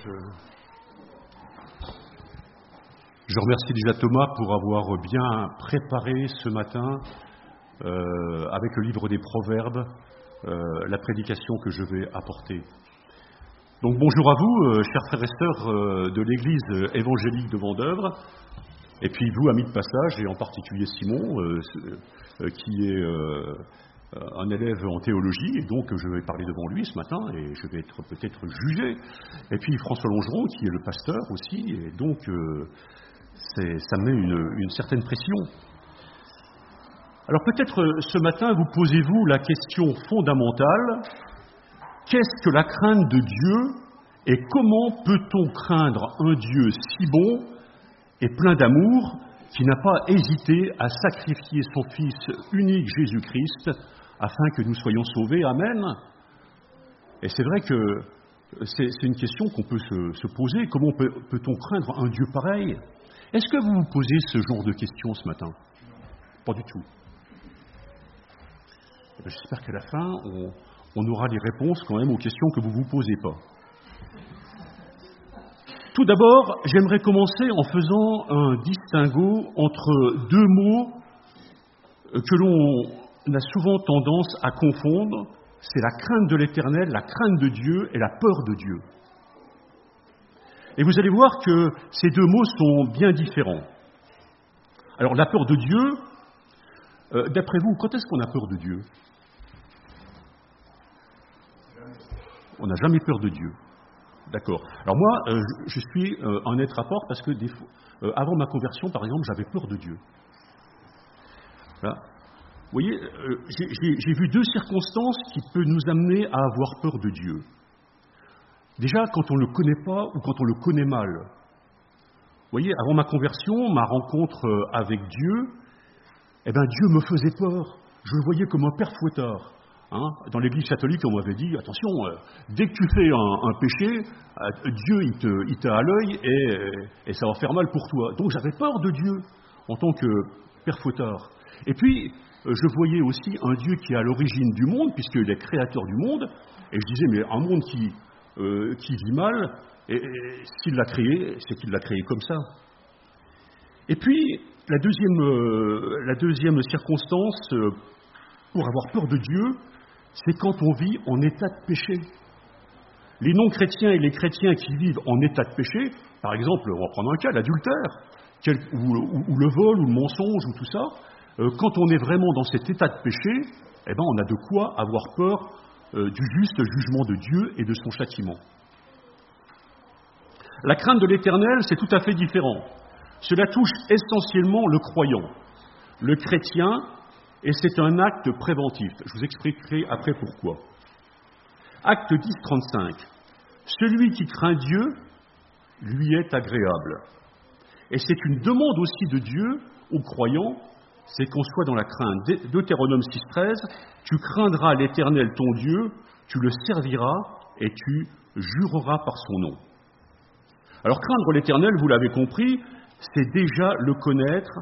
Je remercie déjà Thomas pour avoir bien préparé ce matin, avec le livre des Proverbes, la prédication que je vais apporter. Donc bonjour à vous, chers frères et sœurs de l'Église évangélique de Vendeuvre, et puis vous, amis de passage, et en particulier Simon, qui est un élève en théologie, et donc je vais parler devant lui ce matin, et je vais être peut-être jugé. Et puis François Longeron, qui est le pasteur aussi, et donc ça met une certaine pression. Alors peut-être ce matin, vous posez-vous la question fondamentale: qu'est-ce que la crainte de Dieu, et comment peut-on craindre un Dieu si bon et plein d'amour, qui n'a pas hésité à sacrifier son Fils unique Jésus-Christ afin que nous soyons sauvés? Amen. Et c'est vrai que c'est une question qu'on peut se poser. Comment peut-on craindre un Dieu pareil? Est-ce que vous vous posez ce genre de questions ce matin? Pas du tout. J'espère qu'à la fin, on aura les réponses quand même aux questions que vous ne vous posez pas. Tout d'abord, j'aimerais commencer en faisant un distinguo entre deux mots que l'on a souvent tendance à confondre. C'est la crainte de l'Éternel, la crainte de Dieu et la peur de Dieu. Et vous allez voir que ces deux mots sont bien différents. Alors, la peur de Dieu, d'après vous, quand est-ce qu'on a peur de Dieu? On n'a jamais peur de Dieu. D'accord. Alors moi, je suis un être à part parce que avant ma conversion, par exemple, j'avais peur de Dieu. Voilà. Vous voyez, j'ai vu deux circonstances qui peuvent nous amener à avoir peur de Dieu. Déjà, quand on ne le connaît pas ou quand on le connaît mal. Vous voyez, avant ma conversion, ma rencontre avec Dieu, Dieu me faisait peur. Je le voyais comme un père fouettard. Dans l'Église catholique, on m'avait dit, attention, dès que tu fais un péché, Dieu, il t'a à l'œil et ça va faire mal pour toi. Donc j'avais peur de Dieu en tant que père fouettard. Et puis, je voyais aussi un Dieu qui est à l'origine du monde, puisqu'il est créateur du monde, et je disais, mais un monde qui vit mal, et s'il l'a créé, c'est qu'il l'a créé comme ça. Et puis, la deuxième circonstance pour avoir peur de Dieu, c'est quand on vit en état de péché. Les non-chrétiens et les chrétiens qui vivent en état de péché, par exemple, on va prendre un cas, l'adultère, ou le vol, ou le mensonge, ou tout ça, quand on est vraiment dans cet état de péché, on a de quoi avoir peur du juste jugement de Dieu et de son châtiment. La crainte de l'Éternel, c'est tout à fait différent. Cela touche essentiellement le croyant, le chrétien, et c'est un acte préventif. Je vous expliquerai après pourquoi. Acte 10, 35. Celui qui craint Dieu lui est agréable. Et c'est une demande aussi de Dieu aux croyants, c'est qu'on soit dans la crainte. Deutéronome 6, 13. Tu craindras l'Éternel ton Dieu, tu le serviras et tu jureras par son nom. Alors craindre l'Éternel, vous l'avez compris, c'est déjà le connaître.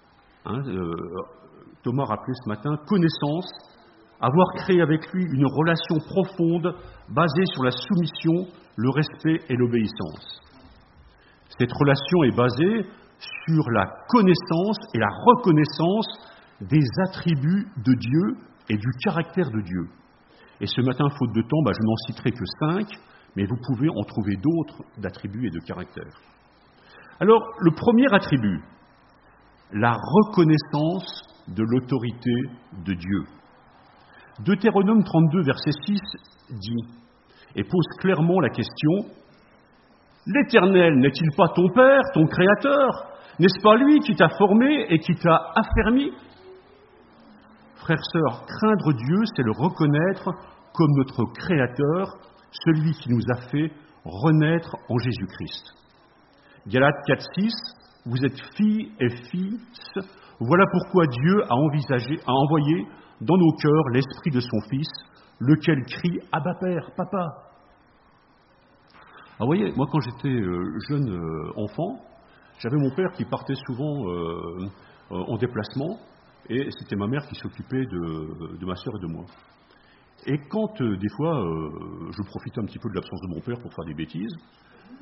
Thomas rappelait ce matin, connaissance, avoir créé avec lui une relation profonde basée sur la soumission, le respect et l'obéissance. Cette relation est basée sur la connaissance et la reconnaissance des attributs de Dieu et du caractère de Dieu. Et ce matin, faute de temps, je n'en citerai que 5, mais vous pouvez en trouver d'autres d'attributs et de caractères. Alors, le premier attribut, la reconnaissance de l'autorité de Dieu. Deutéronome 32, verset 6 dit, et pose clairement la question, l'Éternel n'est-il pas ton Père, ton Créateur? N'est-ce pas lui qui t'a formé et qui t'a affermi? Frères, sœurs, craindre Dieu, c'est le reconnaître comme notre Créateur, celui qui nous a fait renaître en Jésus-Christ. Galates 4, 6, vous êtes filles et fils. Voilà pourquoi Dieu a envoyé dans nos cœurs l'Esprit de son Fils, lequel crie « Abba Père, Papa ». Alors vous voyez, moi quand j'étais jeune enfant, j'avais mon père qui partait souvent en déplacement, et c'était ma mère qui s'occupait de ma sœur et de moi. Et quand, des fois, je profitais un petit peu de l'absence de mon père pour faire des bêtises,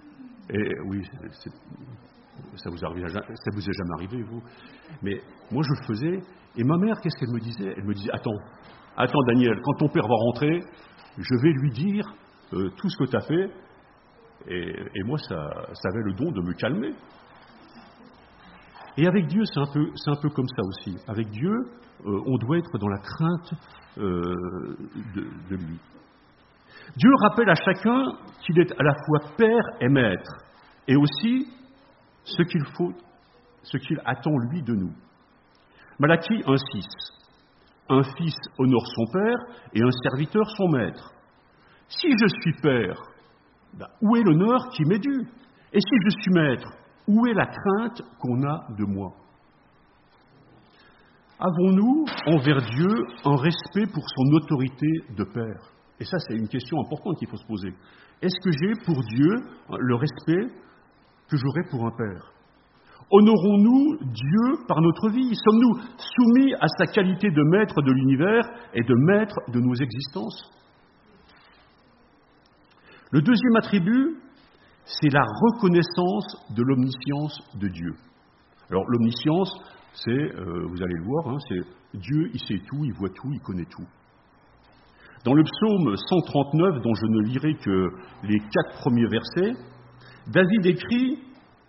Et oui, ça vous est jamais arrivé, vous. Mais moi, je le faisais. Et ma mère, qu'est-ce qu'elle me disait? Elle me disait, attends, Daniel, quand ton père va rentrer, je vais lui dire tout ce que tu as fait. Et moi, ça avait le don de me calmer. Et avec Dieu, c'est un peu comme ça aussi. Avec Dieu, on doit être dans la crainte de lui. Dieu rappelle à chacun qu'il est à la fois Père et Maître, et aussi ce qu'il attend lui de nous. Malachie 1,6. Un fils honore son père et un serviteur son maître. Si je suis père, où est l'honneur qui m'est dû? Et si je suis maître, où est la crainte qu'on a de moi? Avons-nous envers Dieu un respect pour son autorité de père? Et ça, c'est une question importante qu'il faut se poser. Est-ce que j'ai pour Dieu le respect que j'aurais pour un père? Honorons-nous Dieu par notre vie? Sommes-nous soumis à sa qualité de maître de l'univers et de maître de nos existences? Le deuxième attribut, c'est la reconnaissance de l'omniscience de Dieu. Alors l'omniscience, c'est, vous allez le voir, c'est Dieu, il sait tout, il voit tout, il connaît tout. Dans le psaume 139, dont je ne lirai que les 4 premiers versets, David décrit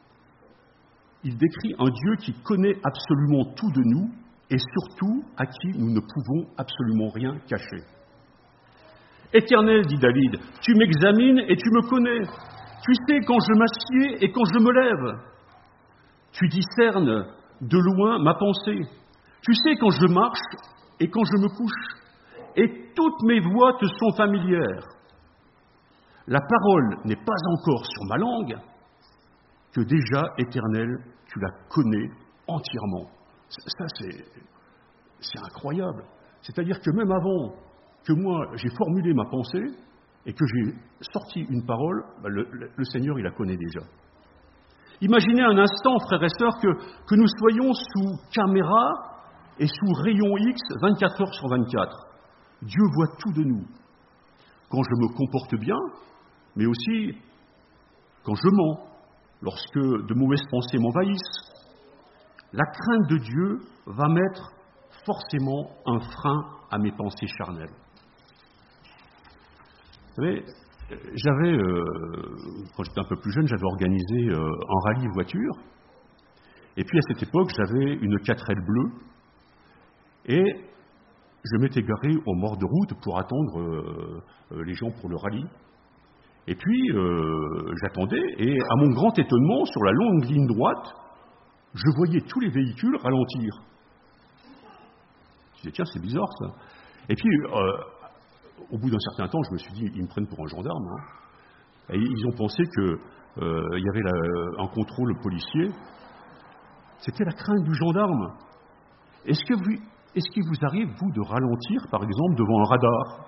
un Dieu qui connaît absolument tout de nous et surtout à qui nous ne pouvons absolument rien cacher. Éternel, dit David, tu m'examines et tu me connais. Tu sais quand je m'assieds et quand je me lève. Tu discernes de loin ma pensée. Tu sais quand je marche et quand je me couche. Et toutes mes voies te sont familières. La parole n'est pas encore sur ma langue, que déjà, Éternel, tu la connais entièrement. Ça, c'est incroyable. C'est-à-dire que même avant que moi, j'ai formulé ma pensée et que j'ai sorti une parole, le Seigneur, il la connaît déjà. Imaginez un instant, frères et sœurs, que nous soyons sous caméra et sous rayon X 24 heures sur 24. Dieu voit tout de nous. Quand je me comporte bien, mais aussi quand je mens, lorsque de mauvaises pensées m'envahissent, la crainte de Dieu va mettre forcément un frein à mes pensées charnelles. Vous savez, quand j'étais un peu plus jeune, j'avais organisé un rallye voiture, et puis à cette époque, j'avais une 4L bleue, et je m'étais garé au bord de route pour attendre les gens pour le rallye. Et puis, j'attendais, et à mon grand étonnement, sur la longue ligne droite, je voyais tous les véhicules ralentir. Je disais, tiens, c'est bizarre ça. Et puis, au bout d'un certain temps, je me suis dit, ils me prennent pour un gendarme. Et ils ont pensé qu'il y avait un contrôle policier. C'était la crainte du gendarme. Est-ce qu'il vous arrive, vous, de ralentir, par exemple, devant un radar,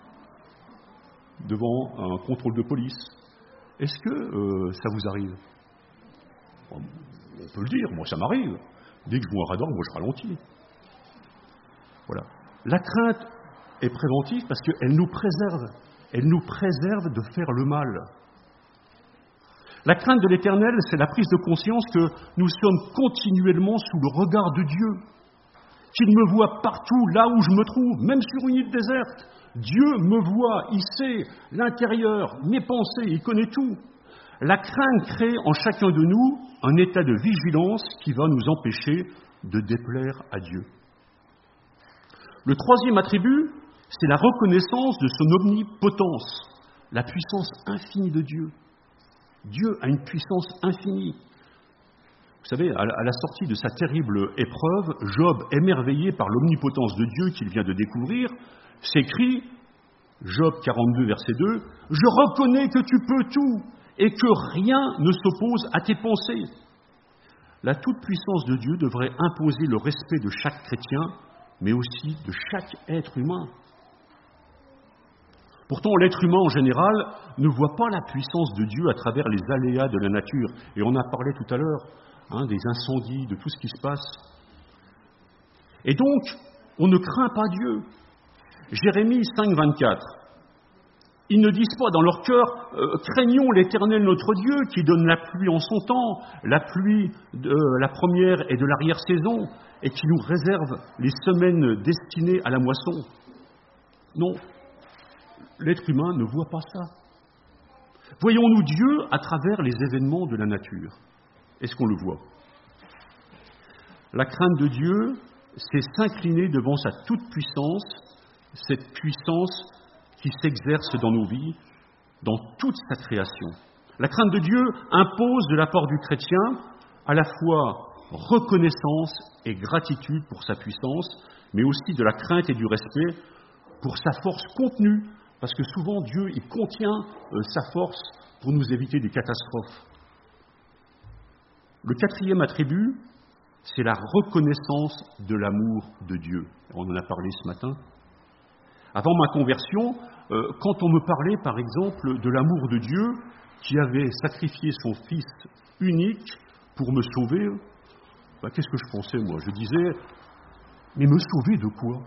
devant un contrôle de police? Est-ce que ça vous arrive? On peut le dire, moi ça m'arrive. Dès que je vois un radar, moi je ralentis. Voilà. La crainte est préventive parce qu'elle nous préserve. Elle nous préserve de faire le mal. La crainte de l'Éternel, c'est la prise de conscience que nous sommes continuellement sous le regard de Dieu, qu'il me voit partout là où je me trouve, même sur une île déserte. Dieu me voit, il sait l'intérieur, mes pensées, il connaît tout. La crainte crée en chacun de nous un état de vigilance qui va nous empêcher de déplaire à Dieu. Le troisième attribut, c'est la reconnaissance de son omnipotence, la puissance infinie de Dieu. Dieu a une puissance infinie. Vous savez, à la sortie de sa terrible épreuve, Job, émerveillé par l'omnipotence de Dieu qu'il vient de découvrir, s'écrie, Job 42, verset 2, « Je reconnais que tu peux tout et que rien ne s'oppose à tes pensées. » La toute-puissance de Dieu devrait imposer le respect de chaque chrétien, mais aussi de chaque être humain. Pourtant, l'être humain en général ne voit pas la puissance de Dieu à travers les aléas de la nature. Et on a parlé tout à l'heure des incendies, de tout ce qui se passe. Et donc, on ne craint pas Dieu. Jérémie 5, 24. Ils ne disent pas dans leur cœur « Craignons l'Éternel notre Dieu qui donne la pluie en son temps, la pluie de la première et de l'arrière-saison, et qui nous réserve les semaines destinées à la moisson. » Non, l'être humain ne voit pas ça. Voyons-nous Dieu à travers les événements de la nature? Est-ce qu'on le voit? La crainte de Dieu, c'est s'incliner devant sa toute-puissance, cette puissance qui s'exerce dans nos vies, dans toute sa création. La crainte de Dieu impose de la part du chrétien à la fois reconnaissance et gratitude pour sa puissance, mais aussi de la crainte et du respect pour sa force contenue, parce que souvent Dieu il contient sa force pour nous éviter des catastrophes. Le quatrième attribut, c'est la reconnaissance de l'amour de Dieu. On en a parlé ce matin. Avant ma conversion, quand on me parlait, par exemple, de l'amour de Dieu qui avait sacrifié son Fils unique pour me sauver, qu'est-ce que je pensais, moi? Je disais, mais me sauver de quoi?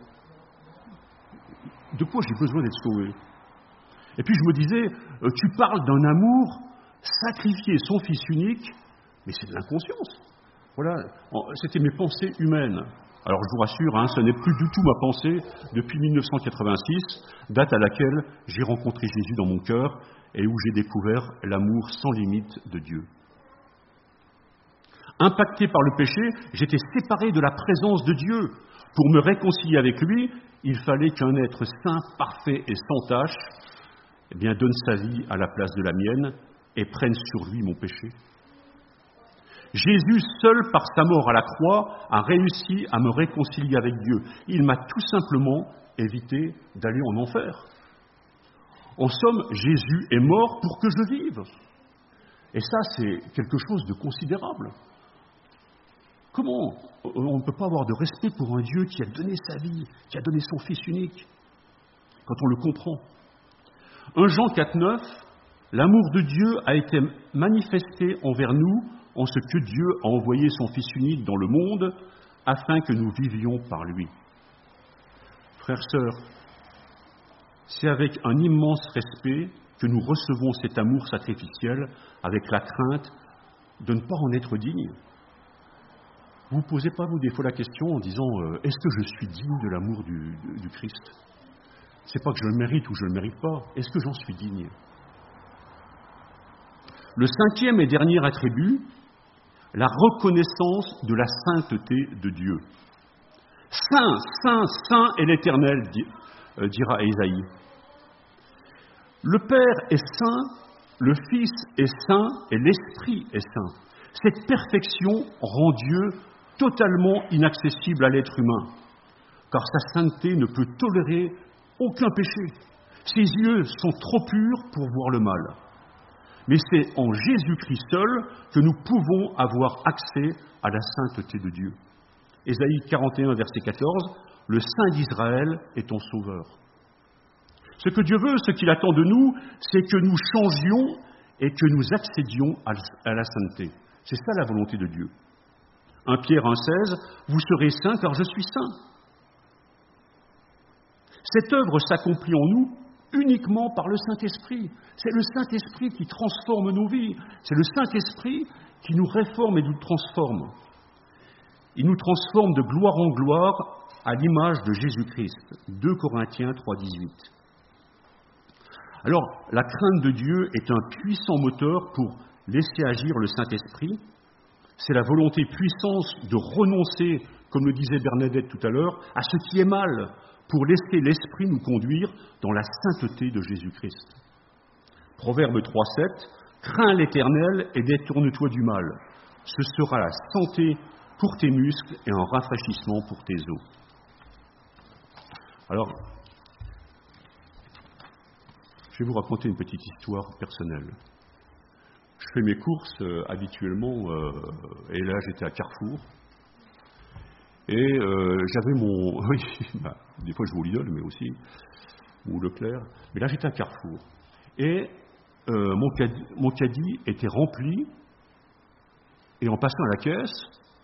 De quoi j'ai besoin d'être sauvé? Et puis je me disais, tu parles d'un amour sacrifier son Fils unique, mais c'est de l'inconscience. Voilà, c'était mes pensées humaines. Alors je vous rassure, ce n'est plus du tout ma pensée depuis 1986, date à laquelle j'ai rencontré Jésus dans mon cœur et où j'ai découvert l'amour sans limite de Dieu. Impacté par le péché, j'étais séparé de la présence de Dieu. Pour me réconcilier avec lui, il fallait qu'un être saint, parfait et sans tache donne sa vie à la place de la mienne et prenne sur lui mon péché. Jésus, seul par sa mort à la croix, a réussi à me réconcilier avec Dieu. Il m'a tout simplement évité d'aller en enfer. En somme, Jésus est mort pour que je vive. Et ça, c'est quelque chose de considérable. Comment on ne peut pas avoir de respect pour un Dieu qui a donné sa vie, qui a donné son Fils unique, quand on le comprend? 1 Jean 4,9, l'amour de Dieu a été manifesté envers nous en ce que Dieu a envoyé son Fils unique dans le monde afin que nous vivions par lui. Frères, sœurs, c'est avec un immense respect que nous recevons cet amour sacrificiel avec la crainte de ne pas en être digne. Vous ne posez pas, vous, des fois la question en disant « Est-ce que je suis digne de l'amour du Christ ?» C'est pas que je le mérite ou je ne le mérite pas. Est-ce que j'en suis digne? Le cinquième et dernier attribut, la reconnaissance de la sainteté de Dieu. Saint, saint, saint est l'Éternel, dira Ésaïe. Le Père est saint, le Fils est saint et l'Esprit est saint. Cette perfection rend Dieu totalement inaccessible à l'être humain, car sa sainteté ne peut tolérer aucun péché. Ses yeux sont trop purs pour voir le mal. Mais c'est en Jésus-Christ seul que nous pouvons avoir accès à la sainteté de Dieu. Ésaïe 41, verset 14, « Le Saint d'Israël est ton sauveur ». Ce que Dieu veut, ce qu'il attend de nous, c'est que nous changions et que nous accédions à la sainteté. C'est ça la volonté de Dieu. 1 Pierre 1,16, « Vous serez saints car je suis saint ». Cette œuvre s'accomplit en nous uniquement par le Saint-Esprit. C'est le Saint-Esprit qui transforme nos vies. C'est le Saint-Esprit qui nous réforme et nous transforme. Il nous transforme de gloire en gloire à l'image de Jésus-Christ. 2 Corinthiens 3,18. Alors, la crainte de Dieu est un puissant moteur pour laisser agir le Saint-Esprit. C'est la volonté puissante de renoncer, comme le disait Bernadette tout à l'heure, à ce qui est mal, pour laisser l'Esprit nous conduire dans la sainteté de Jésus-Christ. Proverbe 3,7, « Crains l'Éternel et détourne-toi du mal. Ce sera la santé pour tes muscles et un rafraîchissement pour tes os. » Alors, je vais vous raconter une petite histoire personnelle. Je fais mes courses habituellement, et là j'étais à Carrefour. Et j'avais mon... Oui, des fois je vais au Lidl, mais aussi, ou Leclerc. Mais là j'étais à Carrefour. Et mon caddie était rempli. Et en passant à la caisse,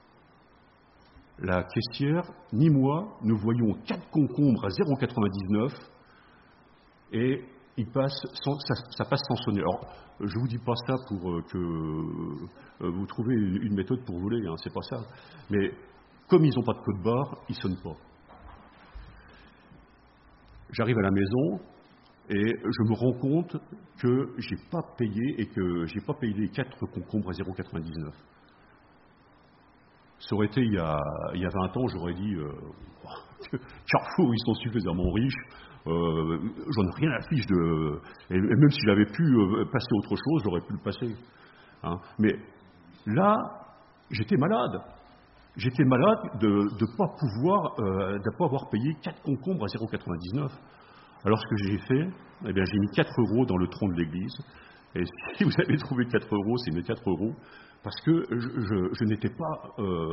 la caissière, ni moi, nous voyions 4 concombres à 0,99. Et ça passe sans sonner. Alors, je vous dis pas ça pour que vous trouviez une méthode pour voler, hein, c'est pas ça. Mais comme ils n'ont pas de code barre, ils sonnent pas. J'arrive à la maison et je me rends compte que j'ai pas payé les 4 concombres à 0,99. Ça aurait été il y a 20 ans, j'aurais dit Carrefour, ils sont suffisamment riches, j'en ai rien à fiche de. Et même si j'avais pu passer autre chose, j'aurais pu le passer. Hein. Mais là, j'étais malade. J'étais malade de ne pas avoir payé 4 concombres à 0,99. Alors ce que j'ai fait, eh bien, j'ai mis 4 € dans le tronc de l'église. Et si vous avez trouvé 4 €, c'est mes 4 € parce que je n'étais pas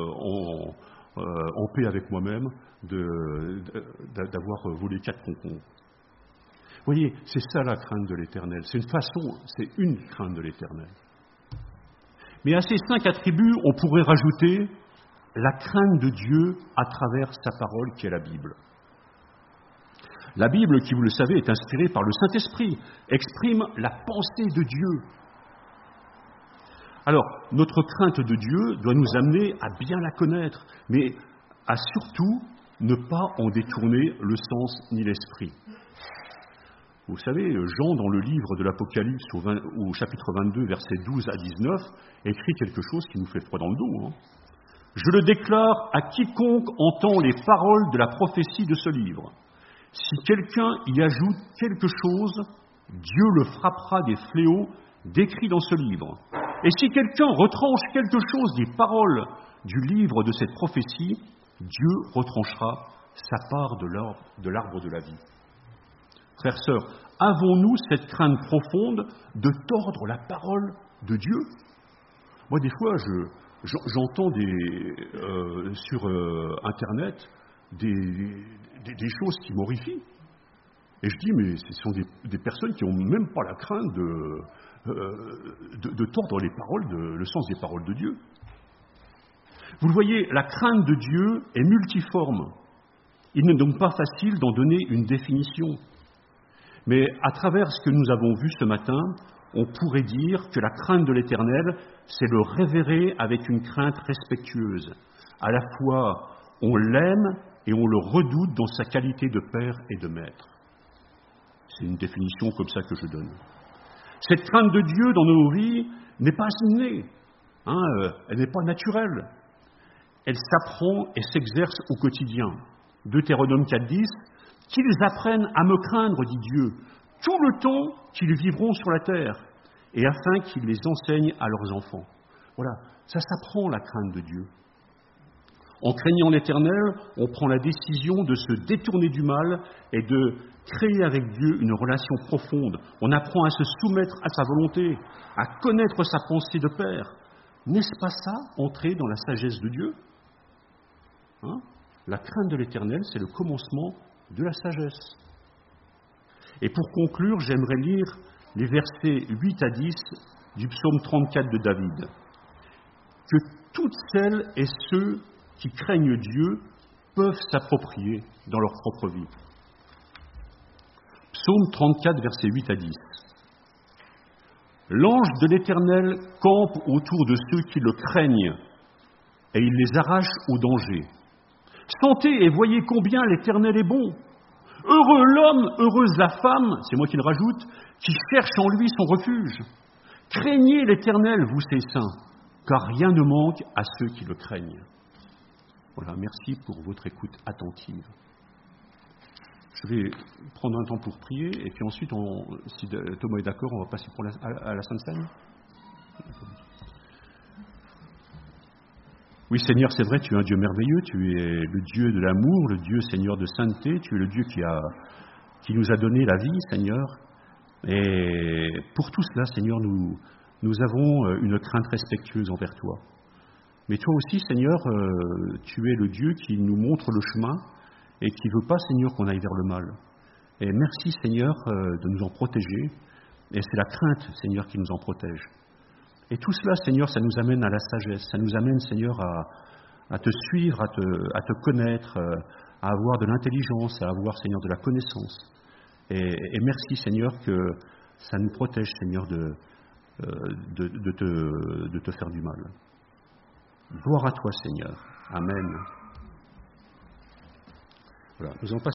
en paix avec moi-même d'avoir volé 4 concombres. Vous voyez, c'est ça la crainte de l'Éternel. C'est une crainte de l'Éternel. Mais à ces 5 attributs, on pourrait rajouter la crainte de Dieu à travers sa parole qui est la Bible. La Bible, qui vous le savez, est inspirée par le Saint-Esprit, exprime la pensée de Dieu. Alors, notre crainte de Dieu doit nous amener à bien la connaître, mais à surtout ne pas en détourner le sens ni l'esprit. Vous savez, Jean, dans le livre de l'Apocalypse, au chapitre 22, versets 12 à 19, écrit quelque chose qui nous fait froid dans le dos. Hein. Je le déclare à quiconque entend les paroles de la prophétie de ce livre. Si quelqu'un y ajoute quelque chose, Dieu le frappera des fléaux décrits dans ce livre. Et si quelqu'un retranche quelque chose des paroles du livre de cette prophétie, Dieu retranchera sa part de l'arbre de la vie. Frères, sœurs, avons-nous cette crainte profonde de tordre la parole de Dieu ? Moi, des fois, j'entends sur Internet des choses qui m'horrifient. Et je dis, mais ce sont des personnes qui n'ont même pas la crainte de tordre les paroles, le sens des paroles de Dieu. Vous le voyez, la crainte de Dieu est multiforme. Il n'est donc pas facile d'en donner une définition. Mais à travers ce que nous avons vu ce matin, on pourrait dire que la crainte de l'Éternel, c'est le révérer avec une crainte respectueuse. À la fois, on l'aime et on le redoute dans sa qualité de père et de maître. C'est une définition comme ça que je donne. Cette crainte de Dieu dans nos vies n'est pas innée, elle n'est pas naturelle. Elle s'apprend et s'exerce au quotidien. Deutéronome 4,10, « Qu'ils apprennent à me craindre, dit Dieu, tout le temps qu'ils vivront sur la terre, et afin qu'ils les enseignent à leurs enfants. » Voilà, ça s'apprend la crainte de Dieu. En craignant l'Éternel, on prend la décision de se détourner du mal et de créer avec Dieu une relation profonde. On apprend à se soumettre à sa volonté, à connaître sa pensée de Père. N'est-ce pas ça, entrer dans la sagesse de Dieu ? La crainte de l'Éternel, c'est le commencement de la sagesse. Et pour conclure, j'aimerais lire les versets 8 à 10 du psaume 34 de David. Que toutes celles et ceux qui craignent Dieu peuvent s'approprier dans leur propre vie. Psaume 34, versets 8 à 10. L'ange de l'Éternel campe autour de ceux qui le craignent, et il les arrache au danger. Sentez et voyez combien l'Éternel est bon. Heureux l'homme, heureuse la femme, c'est moi qui le rajoute, qui cherche en lui son refuge. Craignez l'Éternel, vous ses saints, car rien ne manque à ceux qui le craignent. Voilà, merci pour votre écoute attentive. Je vais prendre un temps pour prier, et puis ensuite, si Thomas est d'accord, on va passer à la Sainte Seine. Oui, Seigneur, c'est vrai, tu es un Dieu merveilleux, tu es le Dieu de l'amour, le Dieu, Seigneur, de sainteté, tu es le Dieu qui nous a donné la vie, Seigneur. Et pour tout cela, Seigneur, nous avons une crainte respectueuse envers toi. Mais toi aussi, Seigneur, tu es le Dieu qui nous montre le chemin et qui ne veut pas, Seigneur, qu'on aille vers le mal. Et merci, Seigneur, de nous en protéger. Et c'est la crainte, Seigneur, qui nous en protège. Et tout cela, Seigneur, ça nous amène à la sagesse. Ça nous amène, Seigneur, à te suivre, à te connaître, à avoir de l'intelligence, à avoir, Seigneur, de la connaissance. Et merci, Seigneur, que ça nous protège, Seigneur, de te faire du mal. Gloire à toi, Seigneur. Amen. Voilà, nous en passons.